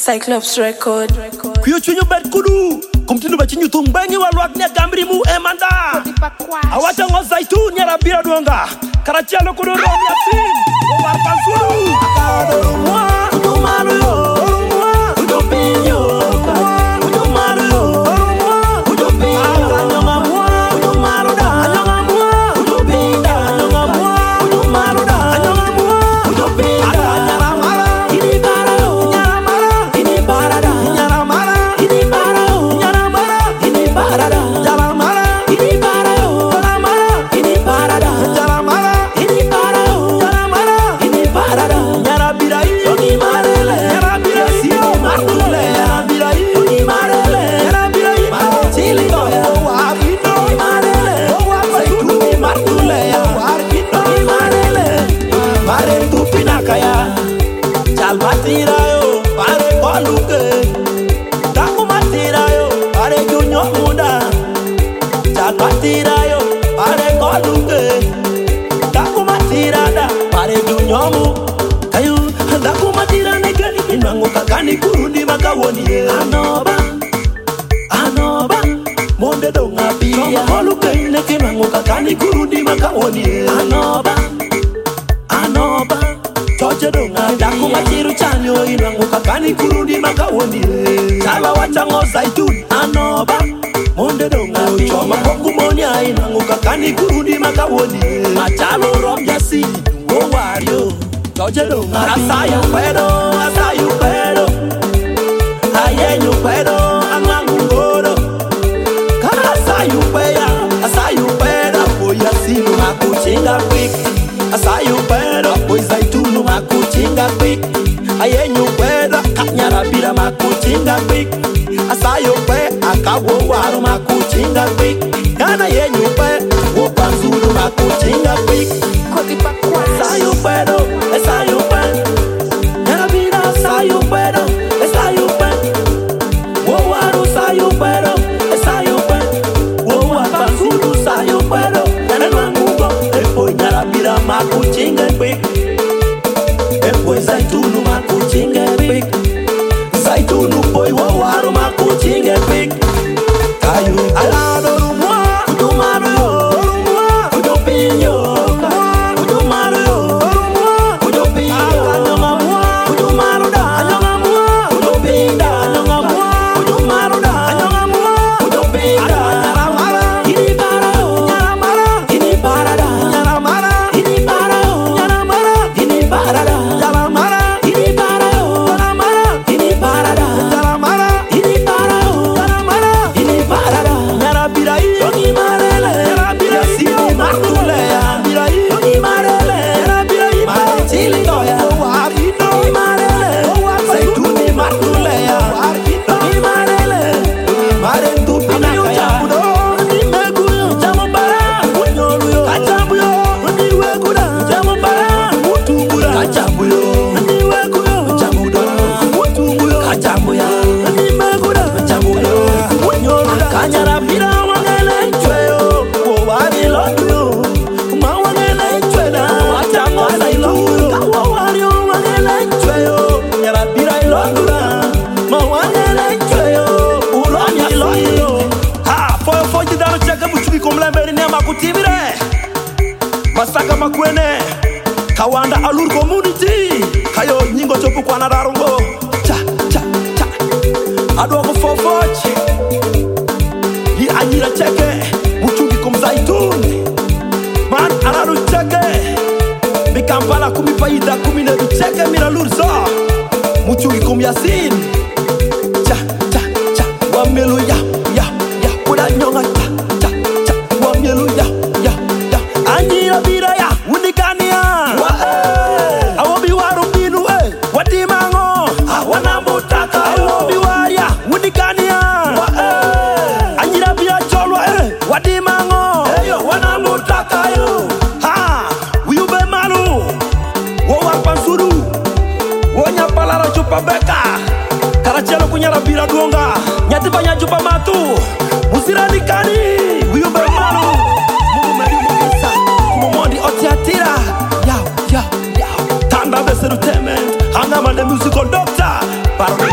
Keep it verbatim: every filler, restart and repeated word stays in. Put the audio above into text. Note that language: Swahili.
Cyclops record. Kuyo chunyu bet kudu kumtindo bachinyu tumbengi walwak ne gambri mu emanda awata ngo zaitun nyara bira duanga karachelo kudu rom yasin o warpa suru akado mwa kudu maru yo mwa kudu pinyo kudu maru yo kudu pinyo anyonga mwa kudu maru da anyonga mwa kudu pinda anyonga mwa kudu maru da anyonga mwa kudu pinda nyara mara ini bara yo nyara mara ini bara da nyara mara ini bara yo nyara mara ini bara da nyara mara ini bara yo nyara mara ini bara da nyara mara ini bara yo nyara mara ini bara da nyara birai yogi marele nyara birai sio marule nyara birai yogi marele nyara birai chili do ya warido marele warido marule ya warido marele mare tu pinakaya chal matira yo pare koluke taku matira yo pare junyo muda chal matira yo pare koluke taku matira da pare junyo mu ayu taku matira neke inwango kakani kurudi makawoni anoba anoba monde do ngabia koluke neke inwango kakani kurudi makawoni anoba anoba choche do ngabia kumachiru chanyo inwango kakani kurudi makawoni chala wachango zaitun anoba monde do ngabia choma kongu monya inwango kakani kurudi makawoni machalo rom yasi go wario choche do ngabia asayo pedo asayo pedo ayenyo pedo angangu ngoro kana asayo peya asayo pedo boya sinu makuchinga quick asayo pedo boy zaitunu makuchinga quick ayenyo pedo kanyara bila makuchinga quick asayo pe akawo waro makuchinga quick kana yenyo pe wo panzuru makuchinga quick asayo pedo asayo pe nyara bila asayo pedo asayo pe wo waro asayo pedo asayo pe wo panzuru asayo pedo kana nwangugo epo nyara bila makuchinga quick epo zaitunu makuchinga quick zaitunu boy wo waro makuchinga quick kayu alado rumwa kudumaru yo rumwa kudupinyo kudumaru yo rumwa kudupinyo anyonga mwa kudumaru da anyonga mwa kudupinda anyonga mwa kudumaru da anyonga mwa kudupinda nyara mara ini bara yo nyara mara ini bara da nyara mara ini bara yo nyara mara ini bara da nyara mara ini bara yo nyara mara ini bara da nyara mara ini bara yo nyara mara ini bara da nyara birai yogi marele nyara birai sio marule ya birai yogi marele nyara birai mare chili do ya warido marele zaituni marule ya warido marele mare tu pinakaya ni meguyo jamo bara unyolu yo kachabu yo ni wegura jamo bara utungura kachabu yo ni weguyo jamo do utungura kachabu ya ni megura jamo yo unyolu kanyara bira wangele chweyo wo wari lodu ma wangele chwena watango sailo kawo wari wangele chweyo nyara bira lodu ma wangele chweyo uronya lodu ha foyo foyo daro chaka buchuki komlemberi ne makutibire masaka makwene kawanda alur community kayo nyingo chopu kwa nadarungo cha cha cha adoko fofoch yi anyira cheke buchuki kumzaitun man araru cheke bikampala kumi paida kumi ne cheke miralur so muchuki kum yasin cha cha cha wamelu ya ya ya kuda nyonga cha cha cha wamelu ya ya ya anyira bira ya unikania wa eh awobi waru binu eh wadimango awana mutaka awobi waria unikania wa eh anyira bira cholo eh wadimango eyo wana mutaka yo ha wiube malu wo wapansuru wo nyapala chupa beka karachelo kunyara bira duonga nyati banya chupa matu musirani kani wiube malu mungu medi mugisa kumomondi otiatira yao yao yao tanda beseru temen hanga mande musical doctor paro